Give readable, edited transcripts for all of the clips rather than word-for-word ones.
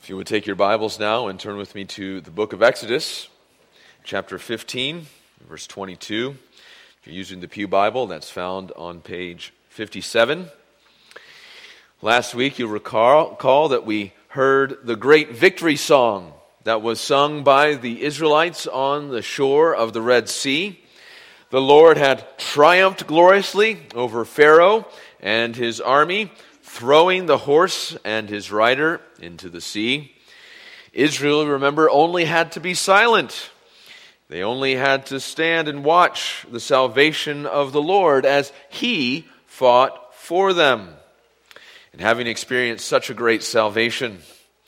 If you would take your Bibles now and turn with me to the book of Exodus, chapter 15, verse 22. If you're using the Pew Bible, that's found on page 57. Last week, you'll recall that we heard the great victory song that was sung by the Israelites on the shore of the Red Sea. The Lord had triumphed gloriously over Pharaoh and his army, throwing the horse and his rider into the sea. Israel, remember, only had to be silent. They only had to stand and watch the salvation of the Lord as He fought for them. And having experienced such a great salvation,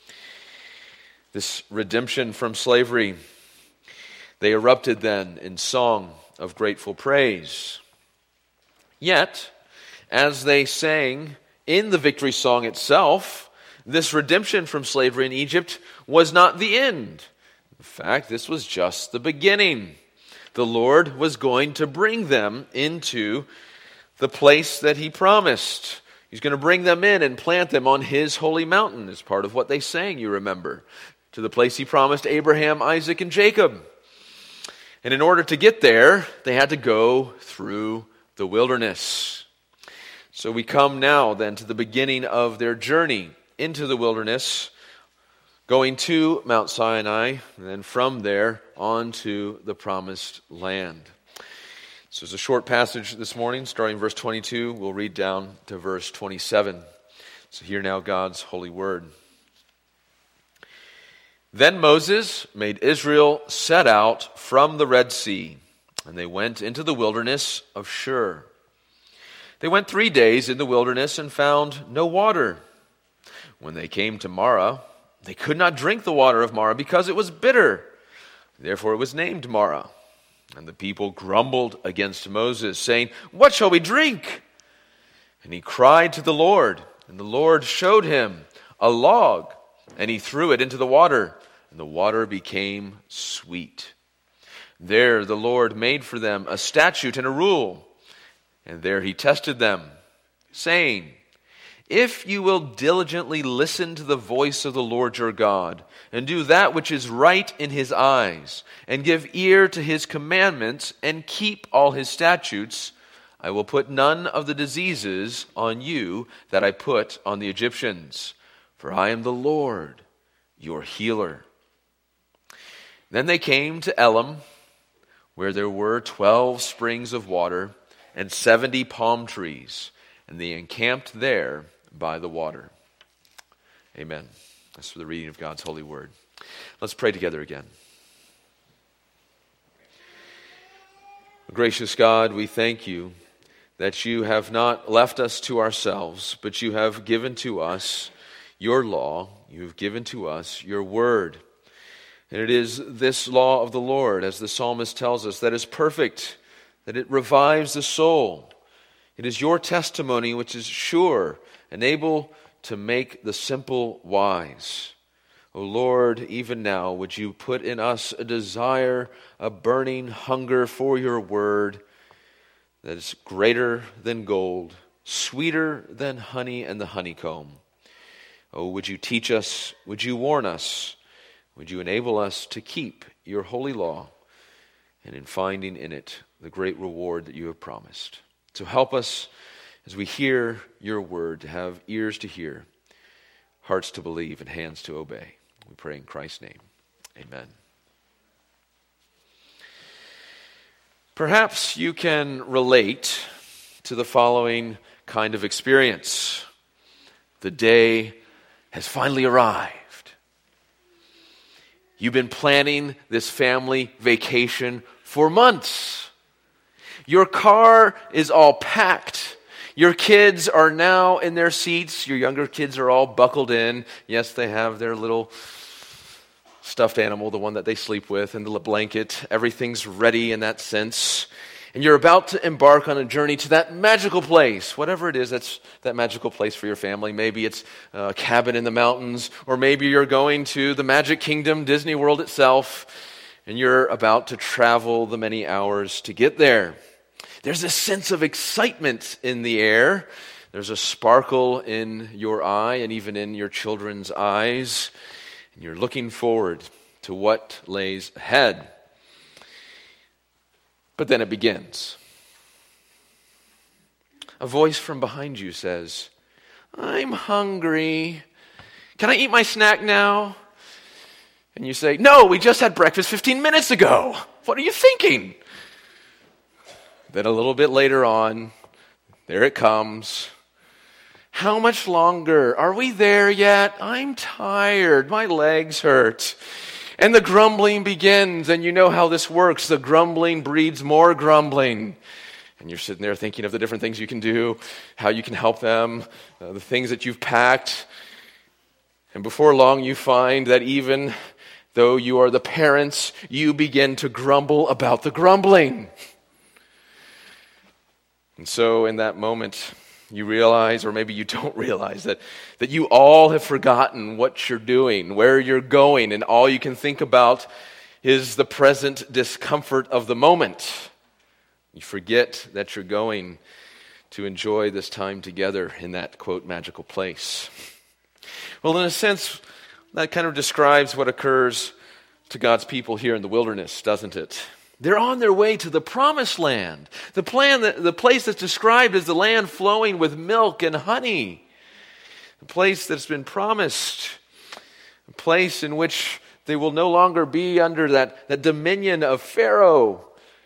this redemption from slavery, they erupted then in song of grateful praise. Yet, as they sang in the victory song itself, this redemption from slavery in Egypt was not the end. In fact, this was just the beginning. The Lord was going to bring them into the place that He promised. He's going to bring them in and plant them on His holy mountain, as part of what they sang, you remember, to the place He promised Abraham, Isaac, and Jacob. And in order to get there, they had to go through the wilderness. So we come now then to the beginning of their journey into the wilderness, going to Mount Sinai, and then from there on to the promised land. So it's a short passage this morning, starting verse 22. We'll read down to verse 27. So hear now God's holy word. Then Moses made Israel set out from the Red Sea, and they went into the wilderness of Shur. They went 3 days in the wilderness and found no water. When they came to Marah, they could not drink the water of Marah because it was bitter. Therefore it was named Marah. And the people grumbled against Moses, saying, "What shall we drink?" And he cried to the Lord, and the Lord showed him a log, and he threw it into the water, and the water became sweet. There the Lord made for them a statute and a rule, and there he tested them, saying, "If you will diligently listen to the voice of the Lord your God, and do that which is right in His eyes, and give ear to His commandments, and keep all His statutes, I will put none of the diseases on you that I put on the Egyptians, for I am the Lord, your healer." Then they came to Elim, where there were 12 springs of water and 70 palm trees, and they encamped there by the water. Amen. That's for the reading of God's holy word. Let's pray together again. Gracious God, we thank you that you have not left us to ourselves, but you have given to us your law. You have given to us your word. And it is this law of the Lord, as the psalmist tells us, that is perfect, that it revives the soul. It is your testimony which is sure and able to make the simple wise. O Lord, even now, would you put in us a desire, a burning hunger for your word that is greater than gold, sweeter than honey and the honeycomb. Oh, would you teach us, would you warn us, would you enable us to keep your holy law, and in finding in it the great reward that you have promised. So help us as we hear your word to have ears to hear, hearts to believe, and hands to obey. We pray in Christ's name. Amen. Perhaps you can relate to the following kind of experience. The day has finally arrived. You've been planning this family vacation for months. Your car is all packed. Your kids are now in their seats. Your younger kids are all buckled in. Yes, they have their little stuffed animal, the one that they sleep with, and the blanket. Everything's ready in that sense. And you're about to embark on a journey to that magical place, whatever it is that's that magical place for your family. Maybe it's a cabin in the mountains, or maybe you're going to the Magic Kingdom, Disney World itself, and you're about to travel the many hours to get there. There's a sense of excitement in the air. There's a sparkle in your eye and even in your children's eyes. and you're looking forward to what lays ahead. But then it begins. A voice from behind you says, "I'm hungry. Can I eat my snack now?" And you say, "No, we just had breakfast 15 minutes ago. What are you thinking?" Then a little bit later on, there it comes. "How much longer? Are we there yet? I'm tired. My legs hurt." And the grumbling begins, and you know how this works. The grumbling breeds more grumbling. And you're sitting there thinking of the different things you can do, how you can help them, the things that you've packed. And before long, you find that even though you are the parents, you begin to grumble about the grumbling. And so in that moment, you realize, or maybe you don't realize, that you all have forgotten what you're doing, where you're going, and all you can think about is the present discomfort of the moment. You forget that you're going to enjoy this time together in that, quote, magical place. Well, in a sense, that kind of describes what occurs to God's people here in the wilderness, doesn't it? They're on their way to the promised land, the place that's described as the land flowing with milk and honey, the place that's been promised, a place in which they will no longer be under that dominion of Pharaoh.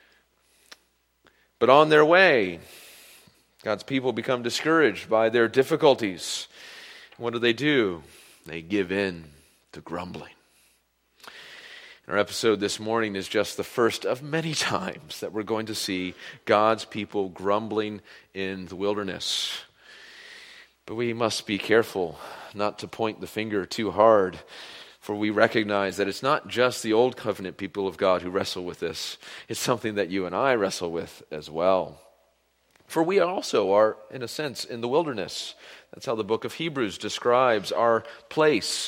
But on their way, God's people become discouraged by their difficulties. What do? They give in to grumbling. Our episode this morning is just the first of many times that we're going to see God's people grumbling in the wilderness. But we must be careful not to point the finger too hard, for we recognize that it's not just the old covenant people of God who wrestle with this. It's something that you and I wrestle with as well. For we also are, in a sense, in the wilderness. That's how the book of Hebrews describes our place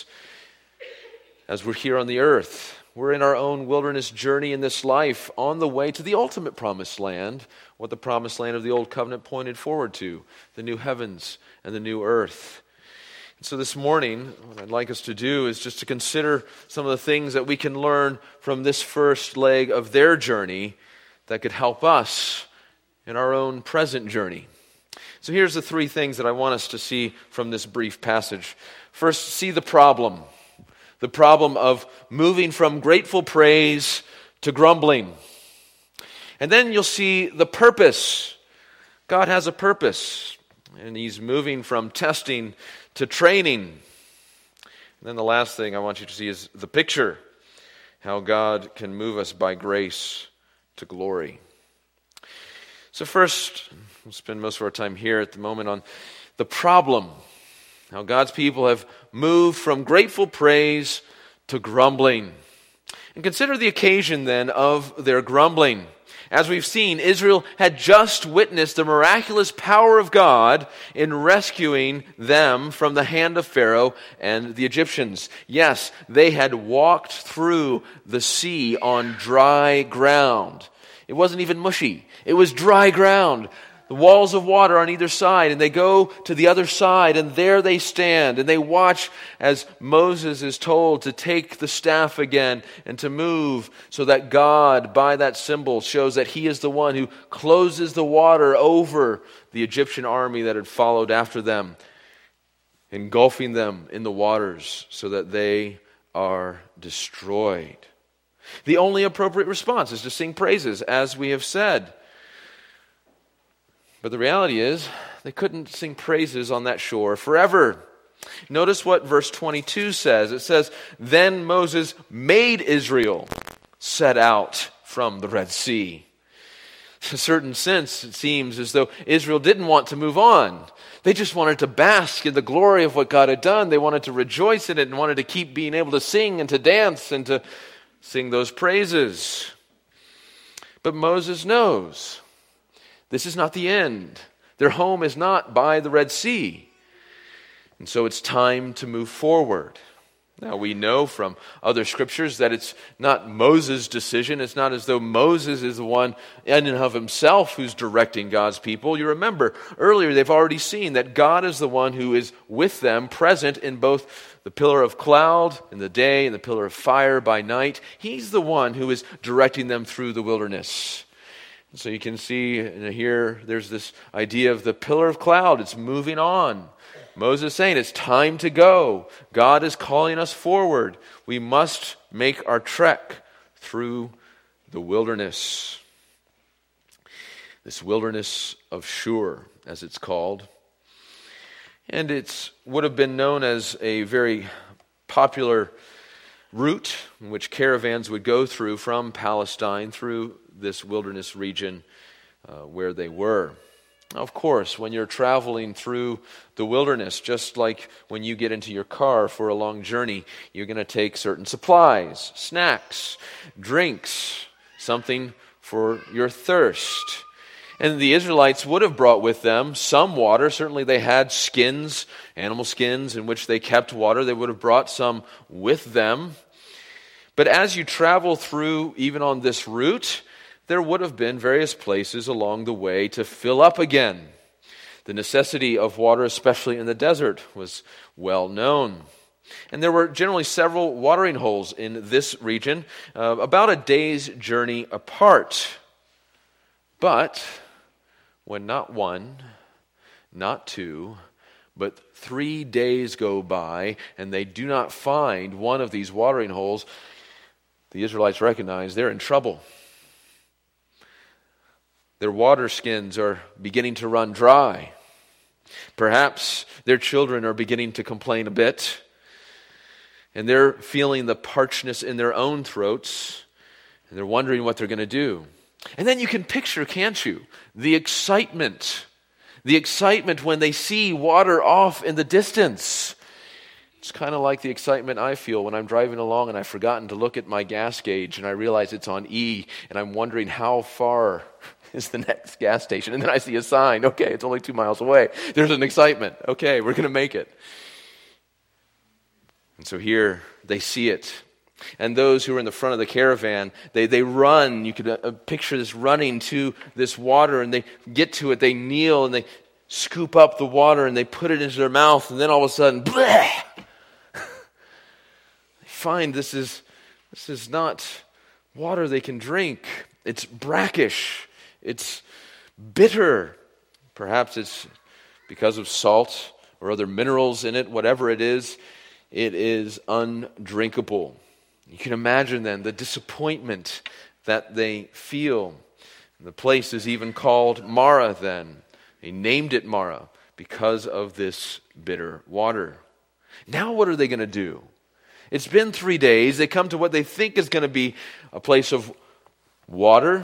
as we're here on the earth. We're in our own wilderness journey in this life on the way to the ultimate promised land, what the promised land of the old covenant pointed forward to, the new heavens and the new earth. And so this morning, what I'd like us to do is just to consider some of the things that we can learn from this first leg of their journey that could help us in our own present journey. So here's the three things that I want us to see from this brief passage. First, see the problem. The problem of moving from grateful praise to grumbling. And then you'll see the purpose. God has a purpose, and He's moving from testing to training. And then the last thing I want you to see is the picture, how God can move us by grace to glory. So first, we'll spend most of our time here at the moment on the problem. How God's people have moved from grateful praise to grumbling. And consider the occasion then of their grumbling. As we've seen, Israel had just witnessed the miraculous power of God in rescuing them from the hand of Pharaoh and the Egyptians. Yes, they had walked through the sea on dry ground. It wasn't even mushy. It was dry ground. The walls of water on either side, and they go to the other side, and there they stand, and they watch as Moses is told to take the staff again and to move so that God, by that symbol, shows that He is the one who closes the water over the Egyptian army that had followed after them, engulfing them in the waters so that they are destroyed. The only appropriate response is to sing praises, as we have said. But the reality is, they couldn't sing praises on that shore forever. Notice what verse 22 says. It says, "Then Moses made Israel set out from the Red Sea." In a certain sense, it seems as though Israel didn't want to move on. They just wanted to bask in the glory of what God had done. They wanted to rejoice in it and wanted to keep being able to sing and to dance and to sing those praises. But Moses knows this is not the end. Their home is not by the Red Sea. And so it's time to move forward. Now, we know from other scriptures that it's not Moses' decision. It's not as though Moses is the one in and of himself who's directing God's people. You remember earlier they've already seen that God is the one who is with them, present in both the pillar of cloud in the day and the pillar of fire by night. He's the one who is directing them through the wilderness. So you can see here there's this idea of the pillar of cloud. It's moving on. Moses is saying it's time to go. God is calling us forward. We must make our trek through the wilderness. This wilderness of Shur, as it's called. And it would have been known as a very popular route in which caravans would go through from Palestine through this wilderness region where they were. Of course, when you're traveling through the wilderness, just like when you get into your car for a long journey, you're going to take certain supplies, snacks, drinks, something for your thirst. And the Israelites would have brought with them some water. Certainly they had skins, animal skins, in which they kept water. They would have brought some with them. But as you travel through, even on this route, there would have been various places along the way to fill up again. The necessity of water, especially in the desert, was well known. And there were generally several watering holes in this region, about a day's journey apart. But when not one, not two, but 3 days go by and they do not find one of these watering holes, the Israelites recognize they're in trouble. Their water skins are beginning to run dry. Perhaps their children are beginning to complain a bit. And they're feeling the parchness in their own throats. And they're wondering what they're going to do. And then you can picture, can't you, the excitement. The excitement when they see water off in the distance. It's kind of like the excitement I feel when I'm driving along and I've forgotten to look at my gas gauge and I realize it's on E and I'm wondering how far is the next gas station. And then I see a sign. Okay, it's only 2 miles away. There's an excitement. Okay, we're going to make it. And so here they see it. And those who are in the front of the caravan, they run. You could picture this running to this water, and they get to it. They kneel and they scoop up the water and they put it into their mouth. And then all of a sudden, bleh! They find this is not water they can drink. It's brackish. It's bitter. Perhaps it's because of salt or other minerals in it. Whatever it is undrinkable. You can imagine then the disappointment that they feel. The place is even called Marah then. They named it Marah because of this bitter water. Now what are they going to do? It's been 3 days. They come to what they think is going to be a place of water,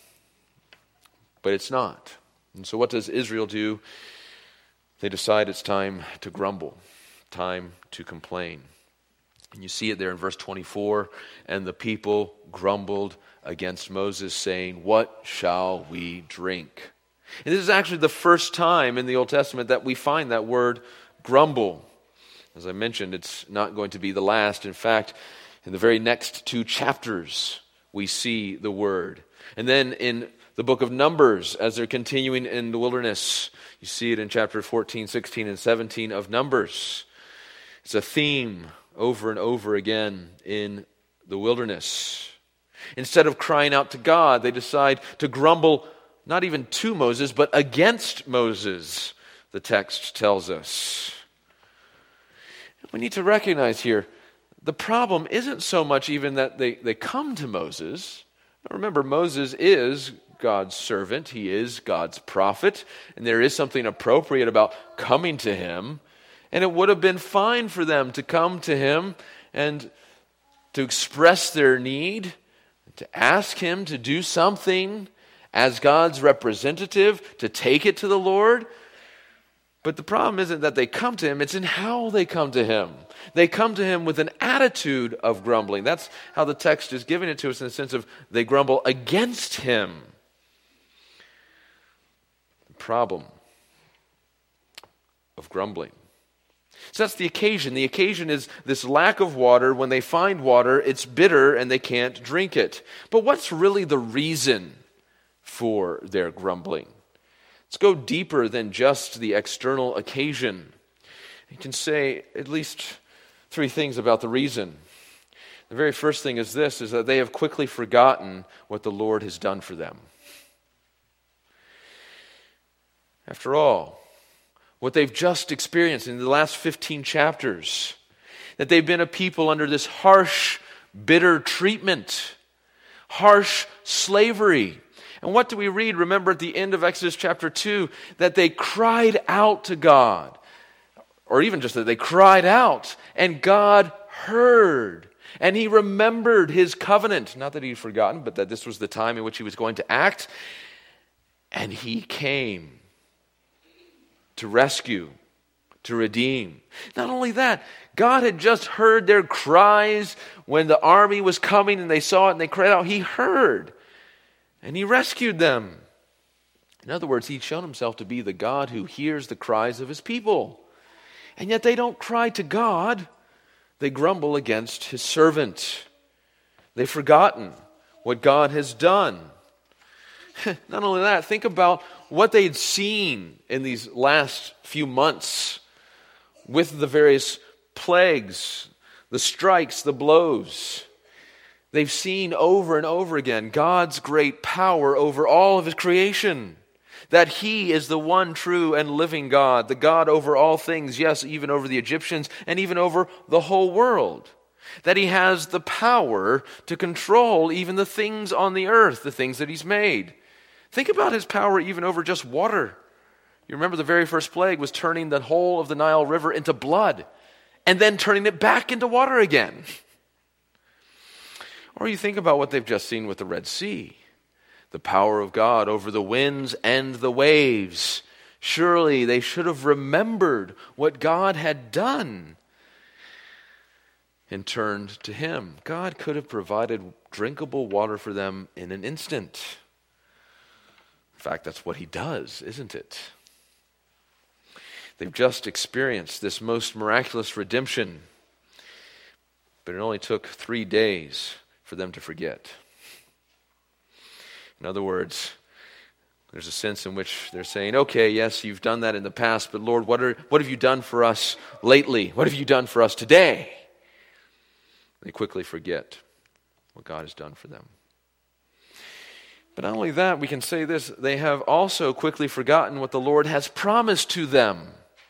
but it's not. And so what does Israel do? They decide it's time to grumble, time to complain. And you see it there in verse 24. And the people grumbled against Moses, saying, "What shall we drink?" And this is actually the first time in the Old Testament that we find that word grumble. As I mentioned, it's not going to be the last. In fact, in the very next 2 chapters, we see the word. And then in the book of Numbers, as they're continuing in the wilderness, you see it in chapter 14, 16, and 17 of Numbers. It's a theme over and over again in the wilderness. Instead of crying out to God, they decide to grumble, not even to Moses, but against Moses, the text tells us. We need to recognize here, the problem isn't so much even that they come to Moses. Remember, Moses is God's servant. He is God's prophet. And there is something appropriate about coming to him. And it would have been fine for them to come to him and to express their need, to ask him to do something as God's representative, to take it to the Lord. But the problem isn't that they come to him, it's in how they come to him. They come to him with an attitude of grumbling. That's how the text is giving it to us, in the sense of they grumble against him. The problem of grumbling So that's the occasion. The occasion is this lack of water. When they find water, it's bitter and they can't drink it. But what's really the reason for their grumbling? Let's go deeper than just the external occasion. You can say at least 3 things about the reason. The very first thing is this, is that they have quickly forgotten what the Lord has done for them. After all, what they've just experienced in the last 15 chapters, that they've been a people under this harsh, bitter treatment, harsh slavery. And what do we read? Remember at the end of Exodus chapter 2, that they cried out to God, or even just that they cried out, and God heard. And he remembered his covenant. Not that he'd forgotten, but that this was the time in which he was going to act. And he came to rescue, to redeem. Not only that, God had just heard their cries when the army was coming and they saw it and they cried out. He heard and he rescued them. In other words, he'd shown himself to be the God who hears the cries of his people. And yet they don't cry to God. They grumble against his servant. They've forgotten what God has done. Not only that, think about what they'd seen in these last few months with the various plagues, the strikes, the blows. They've seen over and over again God's great power over all of his creation. That he is the one true and living God, the God over all things, yes, even over the Egyptians and even over the whole world. That he has the power to control even the things on the earth, the things that he's made. Think about his power even over just water. You remember the very first plague was turning the whole of the Nile River into blood and then turning it back into water again. Or you think about what they've just seen with the Red Sea. The power of God over the winds and the waves. Surely they should have remembered what God had done and turned to him. God could have provided drinkable water for them in an instant. In fact, that's what he does, isn't it? They've just experienced this most miraculous redemption, but it only took 3 days for them to forget. In other words, there's a sense in which they're saying, okay, yes, you've done that in the past, but Lord, what have you done for us lately? What have you done for us today? They quickly forget what God has done for them. But not only that, we can say this, they have also quickly forgotten what the Lord has promised to them.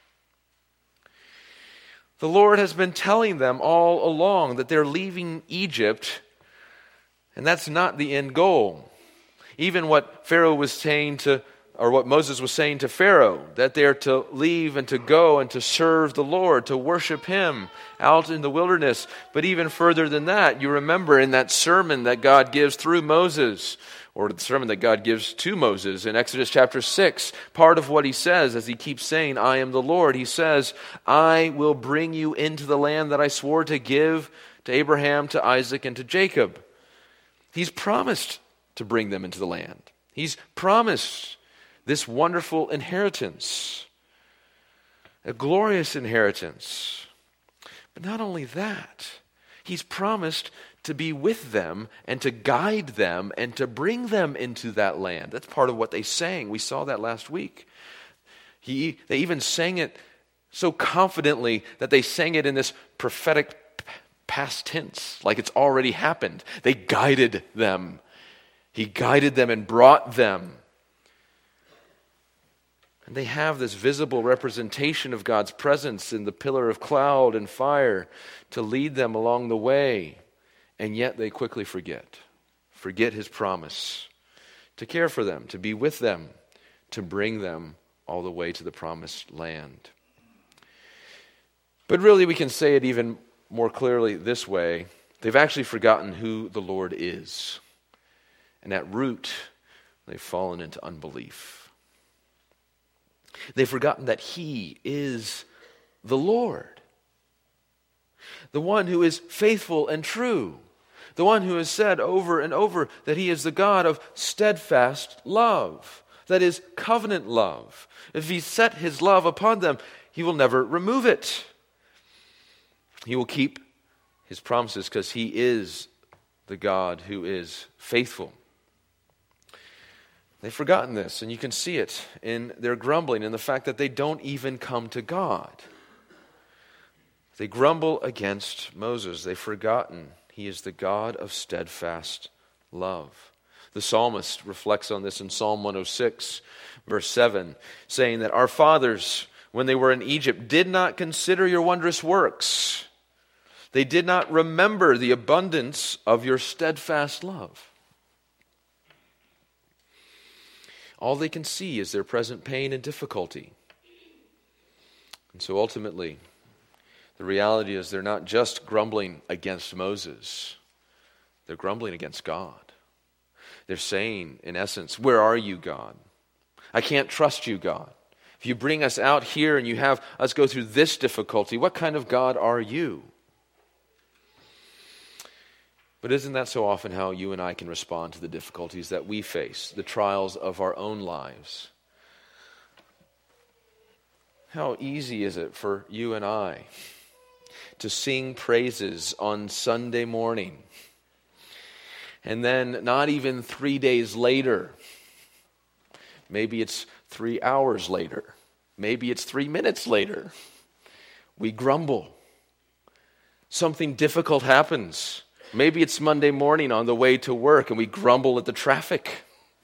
The Lord has been telling them all along that they're leaving Egypt, and that's not the end goal. Even what Pharaoh was saying or what Moses was saying to Pharaoh, that they're to leave and to go and to serve the Lord, to worship him out in the wilderness. But even further than that, you remember in that sermon that God gives through Moses, or the sermon that God gives to Moses in Exodus chapter 6, part of what he says as he keeps saying, I am the Lord, he says, I will bring you into the land that I swore to give to Abraham, to Isaac, and to Jacob. He's promised to bring them into the land. He's promised this wonderful inheritance, a glorious inheritance. But not only that, he's promised to be with them and to guide them and to bring them into that land. That's part of what they sang. We saw that last week. They even sang it so confidently that they sang it in this prophetic past tense, like it's already happened. They guided them. He guided them and brought them. And they have this visible representation of God's presence in the pillar of cloud and fire to lead them along the way. And yet they quickly forget his promise to care for them, to be with them, to bring them all the way to the promised land. But really we can say it even more clearly this way. They've actually forgotten who the Lord is. And at root, they've fallen into unbelief. They've forgotten that he is the Lord, the one who is faithful and true, the one who has said over and over that he is the God of steadfast love, that is covenant love. If he set his love upon them, he will never remove it. He will keep his promises because he is the God who is faithful. They've forgotten this, and you can see it in their grumbling and the fact that they don't even come to God. They grumble against Moses. They've forgotten he is the God of steadfast love. The psalmist reflects on this in Psalm 106, verse 7, saying that our fathers, when they were in Egypt, did not consider your wondrous works. They did not remember the abundance of your steadfast love. All they can see is their present pain and difficulty. And so ultimately, the reality is they're not just grumbling against Moses. They're grumbling against God. They're saying, in essence, where are you, God? I can't trust you, God. If you bring us out here and you have us go through this difficulty, what kind of God are you? But isn't that so often how you and I can respond to the difficulties that we face, the trials of our own lives? How easy is it for you and I to sing praises on Sunday morning, and then not even 3 days later, maybe it's 3 hours later, maybe it's 3 minutes later, we grumble. Something difficult happens. Maybe it's Monday morning on the way to work and we grumble at the traffic.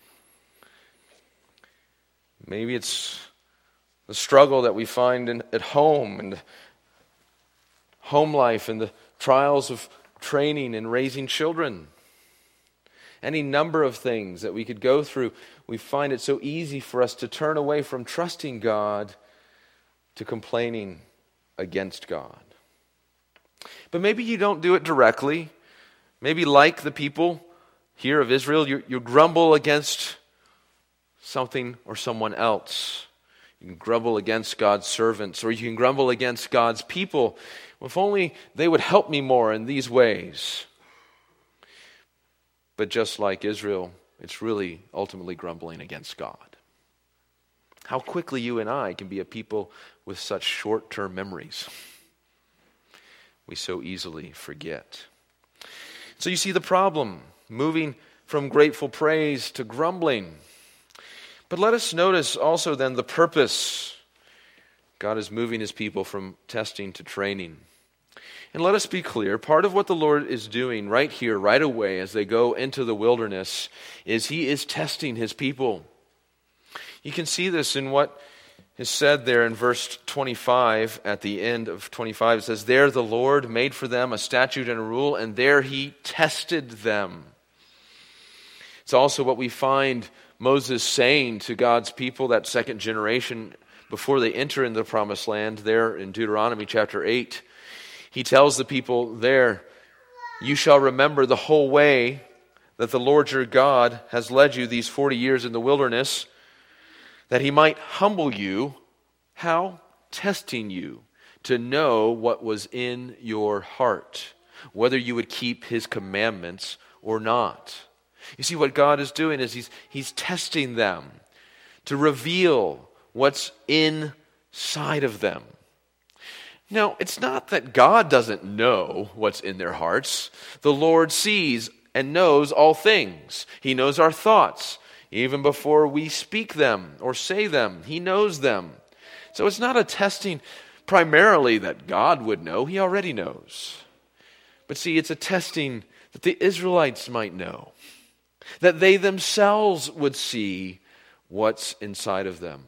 Maybe it's the struggle that we find at home and home life and the trials of training and raising children. Any number of things that we could go through. We find it so easy for us to turn away from trusting God to complaining against God. But maybe you don't do it directly. Maybe like the people here of Israel, you grumble against something or someone else. You can grumble against God's servants, or you can grumble against God's people. If only they would help me more in these ways. But just like Israel, it's really ultimately grumbling against God. How quickly you and I can be a people with such short-term memories. We so easily forget. So you see the problem, moving from grateful praise to grumbling. But let us notice also then the purpose. God is moving his people from testing to training. And let us be clear, part of what the Lord is doing right here, right away, as they go into the wilderness, is he is testing his people. You can see this in what is said there in verse 25, at the end of 25. It says, there the Lord made for them a statute and a rule, and there he tested them. It's also what we find Moses saying to God's people, that second generation, before they enter into the promised land, there in Deuteronomy chapter 8. He tells the people there, you shall remember the whole way that the Lord your God has led you these 40 years in the wilderness, that he might humble you. How? Testing you to know what was in your heart, whether you would keep his commandments or not. You see, what God is doing is he's testing them to reveal what's inside of them. Now, it's not that God doesn't know what's in their hearts. The Lord sees and knows all things. He knows our thoughts. Even before we speak them or say them, he knows them. So it's not a testing primarily that God would know. He already knows. But see, it's a testing that the Israelites might know, that they themselves would see what's inside of them.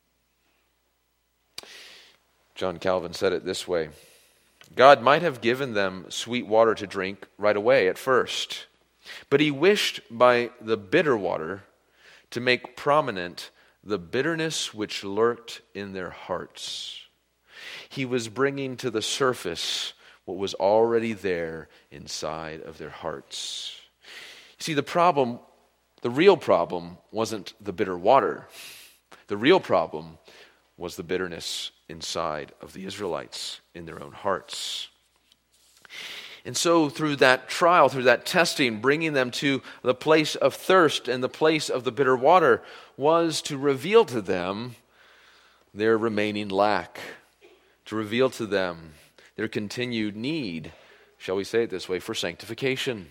John Calvin said it this way: God might have given them sweet water to drink right away at first, but he wished by the bitter water to make prominent the bitterness which lurked in their hearts. He was bringing to the surface what was already there inside of their hearts. See, the real problem wasn't the bitter water. The real problem was the bitterness inside of the Israelites in their own hearts. And so through that trial, through that testing, bringing them to the place of thirst and the place of the bitter water was to reveal to them their remaining lack, to reveal to them their continued need, shall we say it this way, for sanctification.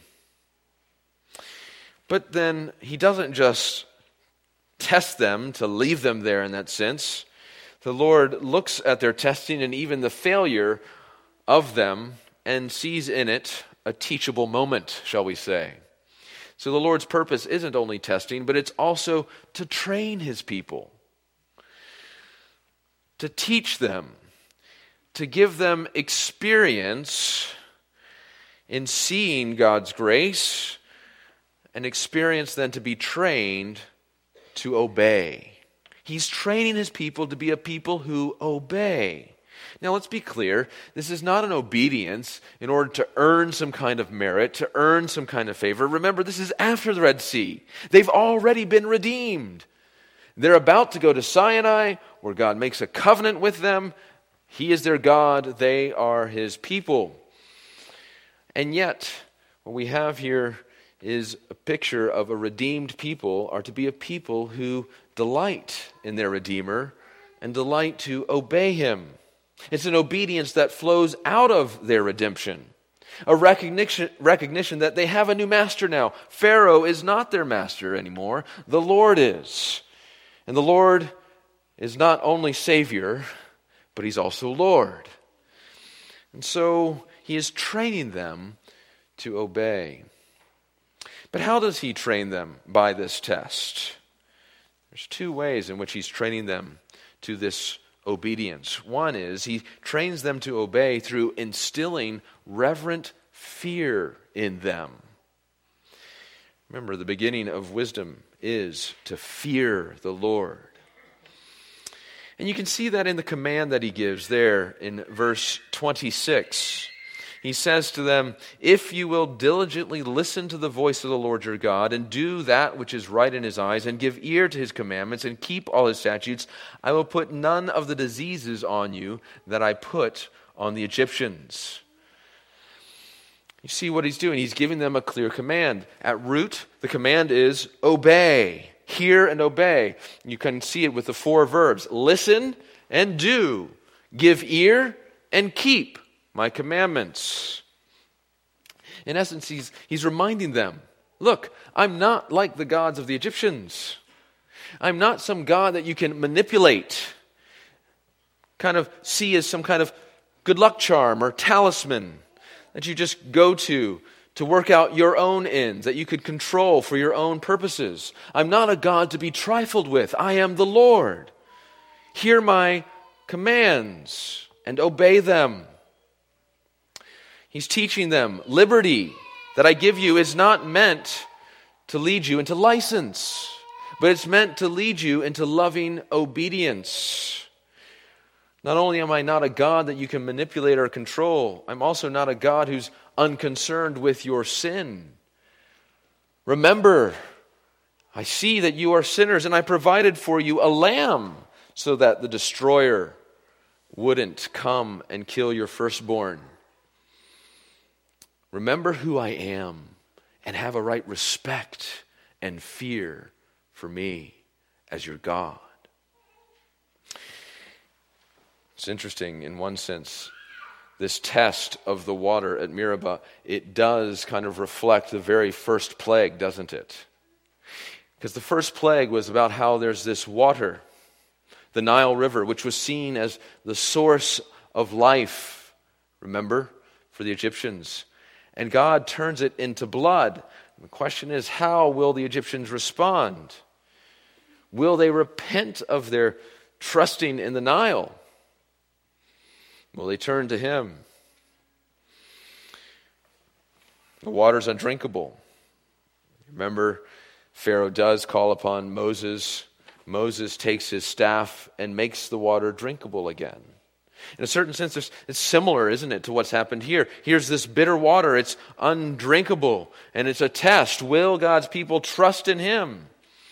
But then he doesn't just test them to leave them there in that sense. The Lord looks at their testing and even the failure of them and sees in it a teachable moment, shall we say. So the Lord's purpose isn't only testing, but it's also to train his people, to teach them, to give them experience in seeing God's grace, and experience then to be trained to obey. He's training his people to be a people who obey. Now let's be clear, this is not an obedience in order to earn some kind of merit, to earn some kind of favor. Remember, this is after the Red Sea. They've already been redeemed. They're about to go to Sinai, where God makes a covenant with them. He is their God, they are his people. And yet, what we have here is a picture of a redeemed people are to be a people who delight in their Redeemer and delight to obey him. It's an obedience that flows out of their redemption. A recognition that they have a new master now. Pharaoh is not their master anymore. The Lord is. And the Lord is not only Savior, but he's also Lord. And so he is training them to obey. But how does he train them by this test? There's two ways in which he's training them to this obedience. One is he trains them to obey through instilling reverent fear in them. Remember, the beginning of wisdom is to fear the Lord. And you can see that in the command that he gives there in verse 26. He says to them, "If you will diligently listen to the voice of the Lord your God, and do that which is right in his eyes, and give ear to his commandments, and keep all his statutes, I will put none of the diseases on you that I put on the Egyptians." You see what he's doing? He's giving them a clear command. At root, the command is obey. Hear and obey. You can see it with the four verbs. Listen and do. Give ear and keep my commandments. In essence, he's reminding them, look, I'm not like the gods of the Egyptians. I'm not some god that you can manipulate, kind of see as some kind of good luck charm or talisman that you just go to work out your own ends, that you could control for your own purposes. I'm not a god to be trifled with. I am the Lord. Hear my commands and obey them. He's teaching them liberty that I give you is not meant to lead you into license, but it's meant to lead you into loving obedience. Not only am I not a God that you can manipulate or control, I'm also not a God who's unconcerned with your sin. Remember, I see that you are sinners, and I provided for you a lamb so that the destroyer wouldn't come and kill your firstborn. Remember who I am and have a right respect and fear for me as your God. It's interesting in one sense, this test of the water at Meribah, it does kind of reflect the very first plague, doesn't it? Because the first plague was about how there's this water, the Nile River, which was seen as the source of life, remember, for the Egyptians. And God turns it into blood. The question is, how will the Egyptians respond? Will they repent of their trusting in the Nile? Will they turn to him? The water's undrinkable. Remember, Pharaoh does call upon Moses. Moses takes his staff and makes the water drinkable again. In a certain sense, it's similar, isn't it, to what's happened here. Here's this bitter water. It's undrinkable, and it's a test. Will God's people trust in him?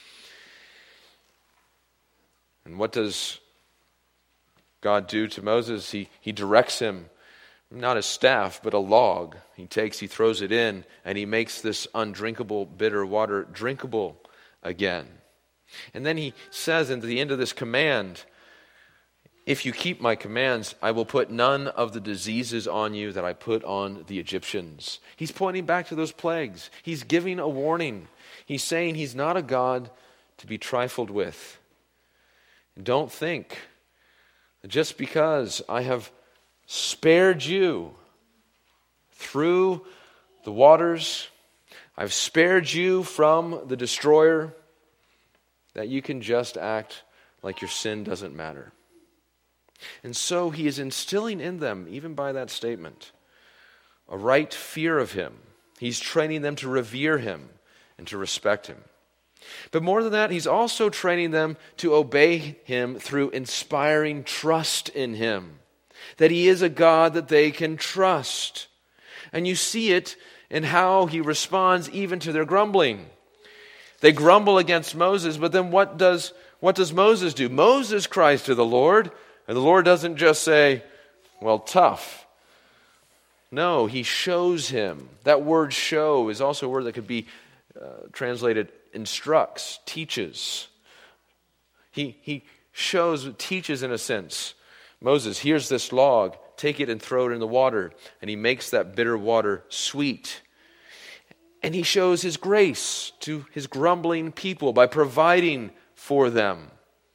And what does God do to Moses? He directs him, not a staff, but a log. He throws it in, and he makes this undrinkable, bitter water drinkable again. And then he says at the end of this command, If you keep my commands, I will put none of the diseases on you that I put on the Egyptians. He's pointing back to those plagues. He's giving a warning. He's saying he's not a God to be trifled with. Don't think that just because I have spared you through the waters, I've spared you from the destroyer, that you can just act like your sin doesn't matter. And so he is instilling in them, even by that statement, a right fear of him. He's training them to revere him and to respect him. But more than that, he's also training them to obey him through inspiring trust in him, that he is a God that they can trust. And you see it in how he responds even to their grumbling. They grumble against Moses, but then what does Moses do? Moses cries to the Lord, and the Lord doesn't just say, well, tough. No, he shows him. That word show is also a word that could be translated instructs, teaches. He shows, teaches in a sense. Moses, here's this log, take it and throw it in the water. And he makes that bitter water sweet. And he shows his grace to his grumbling people by providing for them.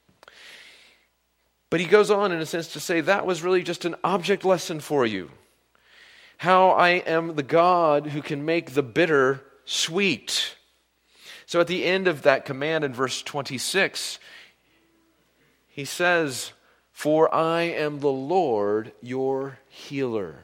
But he goes on in a sense to say that was really just an object lesson for you. How I am the God who can make the bitter sweet. So at the end of that command in verse 26, he says, for I am the Lord your healer.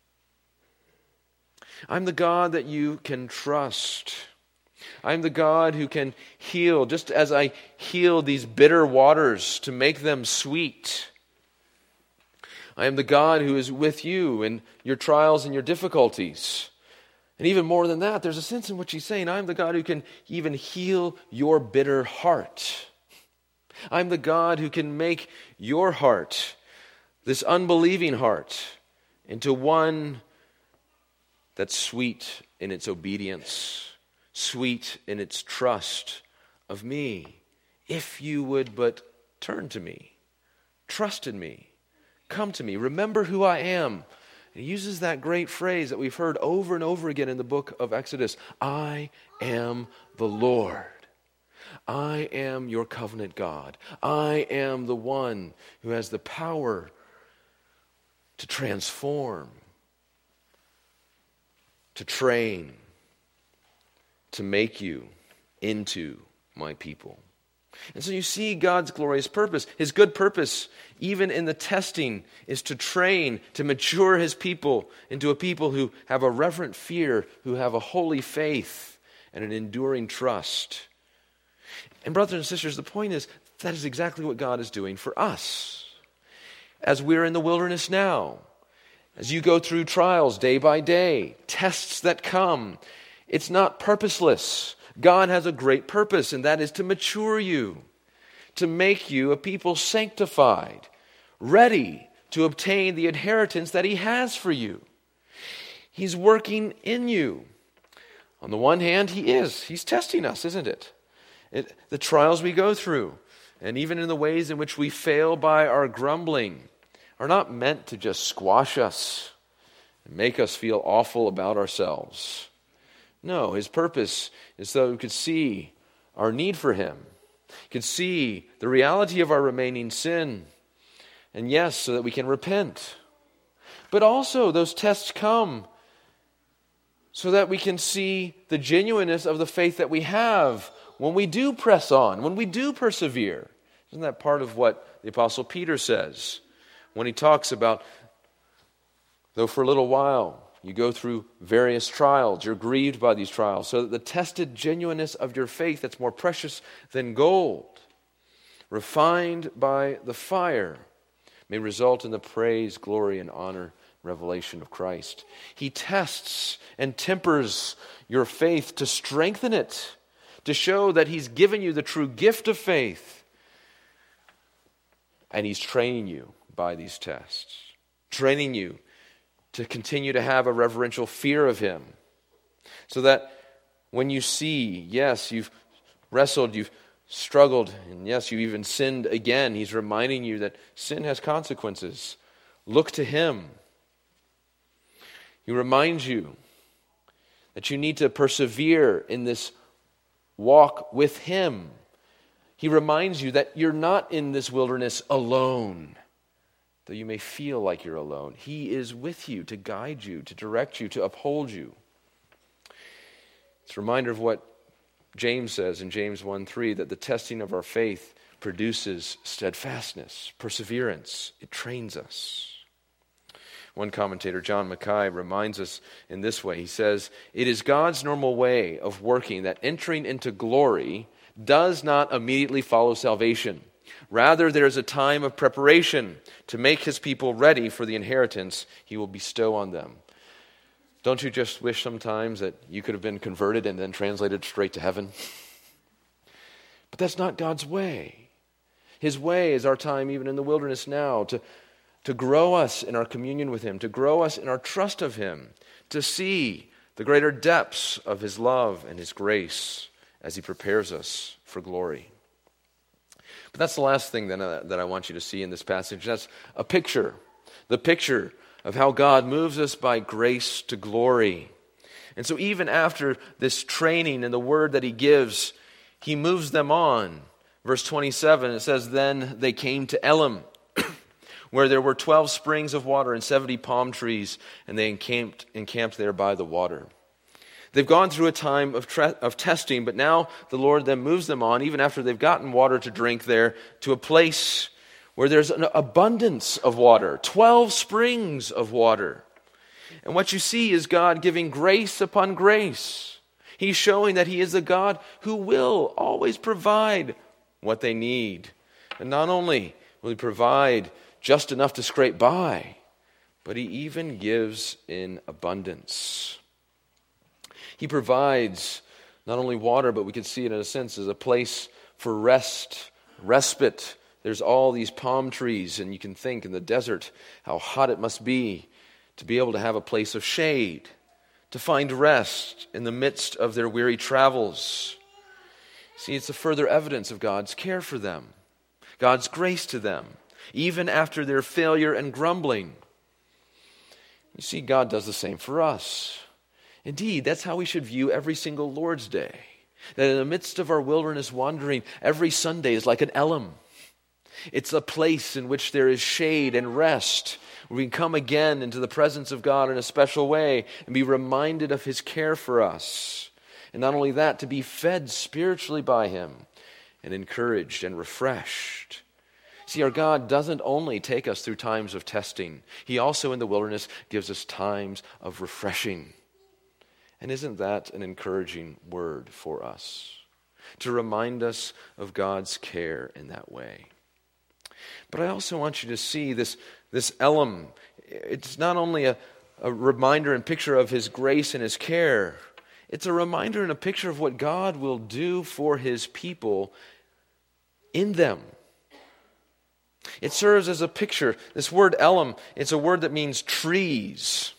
I'm the God that you can trust. I'm the God who can heal, just as I healed these bitter waters to make them sweet. I am the God who is with you in your trials and your difficulties. And even more than that, there's a sense in which he's saying, I'm the God who can even heal your bitter heart. I'm the God who can make your heart, this unbelieving heart, into one that's sweet in its obedience, sweet in its trust of me. If you would but turn to me, trust in me, come to me, remember who I am. And he uses that great phrase that we've heard over and over again in the book of Exodus. I am the Lord. I am your covenant God. I am the one who has the power to transform, to train, to make you into my people. And so you see God's glorious purpose. His good purpose, even in the testing, is to train, to mature his people into a people who have a reverent fear, who have a holy faith and an enduring trust. And brothers and sisters, the point is, that is exactly what God is doing for us. As we're in the wilderness now, as you go through trials day by day, tests that come, it's not purposeless. God has a great purpose, and that is to mature you, to make you a people sanctified, ready to obtain the inheritance that he has for you. He's working in you. On the one hand, he's testing us, isn't it? The trials we go through, and even in the ways in which we fail by our grumbling, are not meant to just squash us and make us feel awful about ourselves. No, his purpose is so we could see our need for him, could see the reality of our remaining sin, and yes, so that we can repent. But also those tests come so that we can see the genuineness of the faith that we have when we do press on, when we do persevere. Isn't that part of what the Apostle Peter says when he talks about, though for a little while you go through various trials, you're grieved by these trials, so that the tested genuineness of your faith that's more precious than gold, refined by the fire, may result in the praise, glory, and honor, revelation of Christ. He tests and tempers your faith to strengthen it, to show that he's given you the true gift of faith. And he's training you by these tests, training you to continue to have a reverential fear of him, so that when you see, yes, you've wrestled, you've struggled, and yes, you even sinned again, he's reminding you that sin has consequences. Look to him. He reminds you that you need to persevere in this walk with him. He reminds you that you're not in this wilderness alone, though you may feel like you're alone. He is with you to guide you, to direct you, to uphold you. It's a reminder of what James says in James 1:3, that the testing of our faith produces steadfastness, perseverance. It trains us. One commentator, John Mackay, reminds us in this way. He says, "It is God's normal way of working that entering into glory does not immediately follow salvation. Rather, there is a time of preparation to make his people ready for the inheritance he will bestow on them." Don't you just wish sometimes that you could have been converted and then translated straight to heaven? But that's not God's way. His way is our time even in the wilderness now to grow us in our communion with him, to grow us in our trust of him, to see the greater depths of his love and his grace as he prepares us for glory. But that's the last thing that I want you to see in this passage. That's a picture, the picture of how God moves us by grace to glory. And so even after this training and the word that he gives, he moves them on. Verse 27, it says, "Then they came to Elim, where there were 12 springs of water and 70 palm trees, and they encamped there by the water." They've gone through a time of testing, but now the Lord then moves them on, even after they've gotten water to drink there, to a place where there's an abundance of water, 12 springs of water. And what you see is God giving grace upon grace. He's showing that he is a God who will always provide what they need. And not only will he provide just enough to scrape by, but he even gives in abundance. He provides not only water, but we can see it in a sense as a place for rest, respite. There's all these palm trees, and you can think in the desert how hot it must be to be able to have a place of shade, to find rest in the midst of their weary travels. See, it's a further evidence of God's care for them, God's grace to them, even after their failure and grumbling. You see, God does the same for us. Indeed, that's how we should view every single Lord's Day. That in the midst of our wilderness wandering, every Sunday is like an Elim. It's a place in which there is shade and rest, where we can come again into the presence of God in a special way and be reminded of his care for us. And not only that, to be fed spiritually by him and encouraged and refreshed. See, our God doesn't only take us through times of testing. He also in the wilderness gives us times of refreshing. And isn't that an encouraging word for us? To remind us of God's care in that way. But I also want you to see this Elim. It's not only a reminder and picture of his grace and his care. It's a reminder and a picture of what God will do for his people in them. It serves as a picture. This word Elim, it's a word that means trees.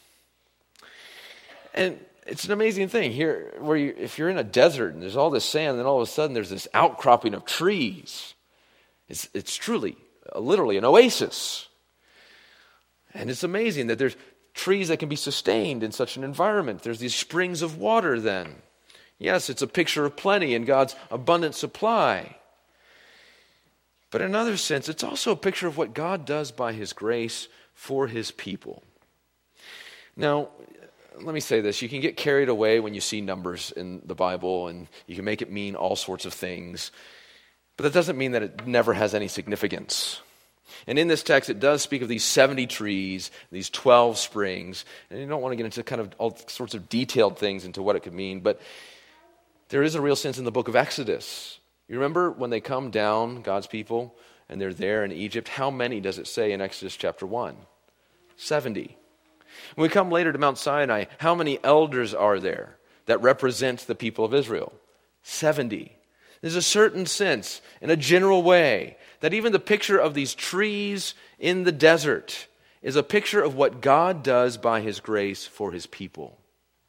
And it's an amazing thing here, if you're in a desert and there's all this sand, and then all of a sudden there's this outcropping of trees. It's truly, literally an oasis. And it's amazing that there's trees that can be sustained in such an environment. There's these springs of water then. Yes, it's a picture of plenty and God's abundant supply. But in another sense, it's also a picture of what God does by his grace for his people. Now, let me say this. You can get carried away when you see numbers in the Bible, and you can make it mean all sorts of things. But that doesn't mean that it never has any significance. And in this text, it does speak of these 70 trees, these 12 springs. And you don't want to get into kind of all sorts of detailed things into what it could mean. But there is a real sense in the book of Exodus. You remember when they come down, God's people, and they're there in Egypt? How many does it say in Exodus chapter 1? 70. When we come later to Mount Sinai, how many elders are there that represent the people of Israel? 70. There's a certain sense, in a general way, that even the picture of these trees in the desert is a picture of what God does by his grace for his people.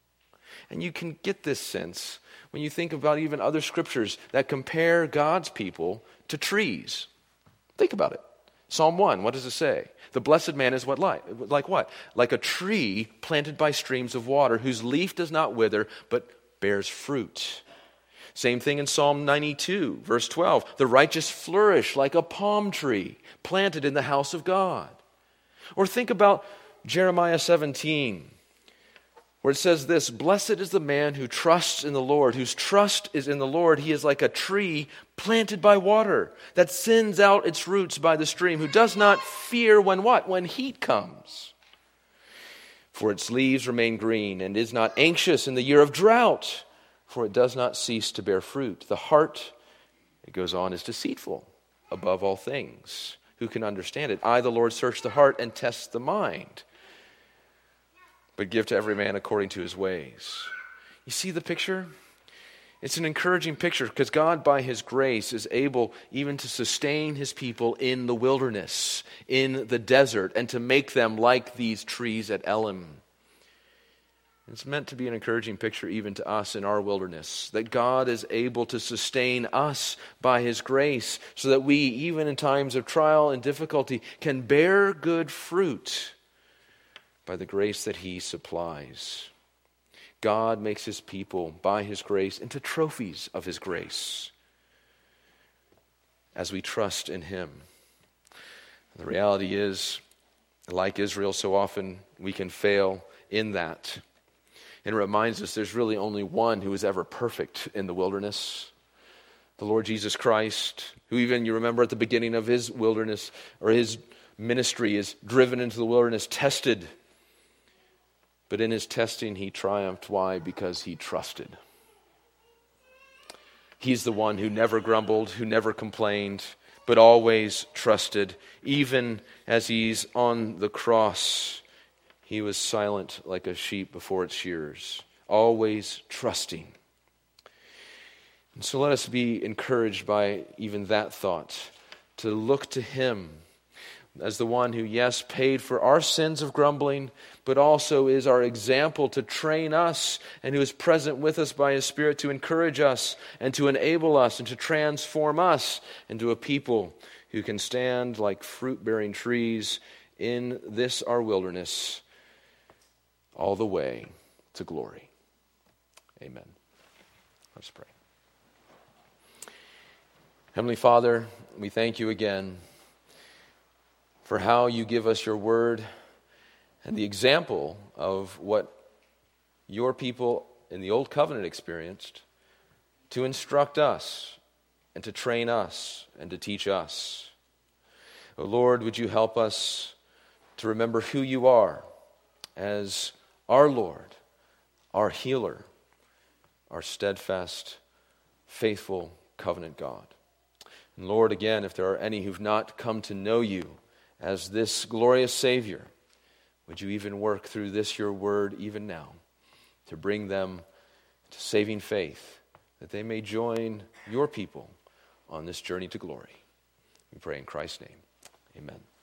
And you can get this sense when you think about even other scriptures that compare God's people to trees. Think about it. Psalm 1, what does it say? The blessed man is like what? Like a tree planted by streams of water, whose leaf does not wither, but bears fruit. Same thing in Psalm 92, verse 12. The righteous flourish like a palm tree planted in the house of God. Or think about Jeremiah 17, where it says this, blessed is the man who trusts in the Lord, whose trust is in the Lord. He is like a tree planted by water that sends out its roots by the stream, who does not fear when what? When heat comes. For its leaves remain green and is not anxious in the year of drought, for it does not cease to bear fruit. The heart, it goes on, is deceitful above all things. Who can understand it? I, the Lord, search the heart and test the mind, but give to every man according to his ways. You see the picture? It's an encouraging picture because God, by his grace, is able even to sustain his people in the wilderness, in the desert, and to make them like these trees at Elim. It's meant to be an encouraging picture even to us in our wilderness, that God is able to sustain us by his grace so that we, even in times of trial and difficulty, can bear good fruit by the grace that he supplies. God makes his people, by his grace, into trophies of his grace as we trust in him. The reality is, like Israel so often, we can fail in that. And it reminds us there's really only one who is ever perfect in the wilderness, the Lord Jesus Christ, who even, you remember at the beginning of his wilderness, or his ministry, is driven into the wilderness, tested. But in his testing, he triumphed. Why? Because he trusted. He's the one who never grumbled, who never complained, but always trusted. Even as he's on the cross, he was silent like a sheep before its shears, always trusting. And so let us be encouraged by even that thought, to look to him as the one who, yes, paid for our sins of grumbling, but also is our example to train us, and who is present with us by his Spirit to encourage us and to enable us and to transform us into a people who can stand like fruit-bearing trees in this our wilderness all the way to glory. Amen. Let's pray. Heavenly Father, we thank you again for how you give us your word and the example of what your people in the Old Covenant experienced to instruct us and to train us and to teach us. Oh Lord, would you help us to remember who you are as our Lord, our healer, our steadfast, faithful covenant God. And Lord, again, if there are any who've not come to know you as this glorious Savior, would you even work through this, your word, even now, to bring them to saving faith, that they may join your people on this journey to glory. We pray in Christ's name. Amen.